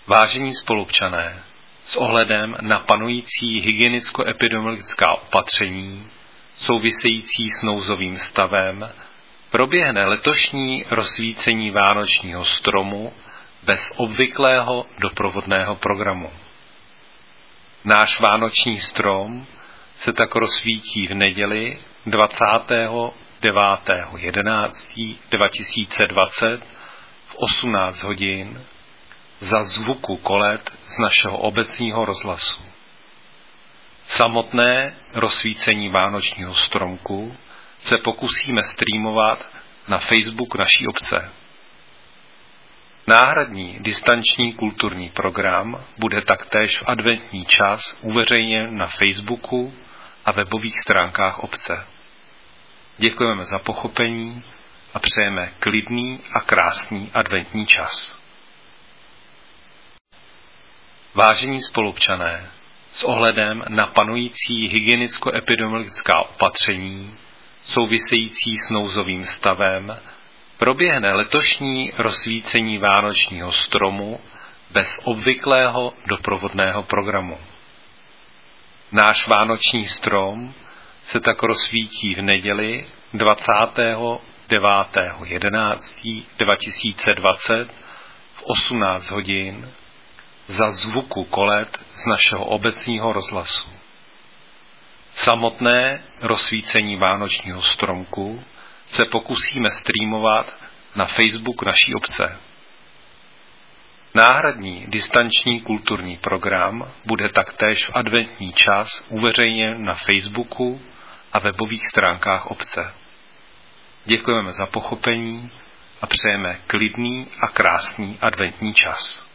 Vážení spoluobčané, s ohledem na panující hygienicko-epidemiologická opatření související s nouzovým stavem proběhne letošní rozsvícení vánočního stromu bez obvyklého doprovodného programu. Náš vánoční strom se tak rozsvítí v neděli 29.11.2020 v 18 hodin za zvuku kolet z našeho obecního rozhlasu. Samotné rozsvícení vánočního stromku se pokusíme streamovat na Facebook naší obce. Náhradní distanční kulturní program bude taktéž v adventní čas uveřejněn na Facebooku a webových stránkách obce. Děkujeme za pochopení a přejeme klidný a krásný adventní čas. Vážení spoluobčané, s ohledem na panující hygienicko-epidemiologická opatření související s nouzovým stavem proběhne letošní rozsvícení vánočního stromu bez obvyklého doprovodného programu. Náš vánoční strom se tak rozsvítí v neděli 29.11.2020 v 18 hodin za zvuku kolet z našeho obecního rozhlasu. Samotné rozsvícení vánočního stromku se pokusíme streamovat na Facebook naší obce. Náhradní distanční kulturní program bude taktéž v adventní čas uveřejněn na Facebooku a webových stránkách obce. Děkujeme za pochopení a přejeme klidný a krásný adventní čas.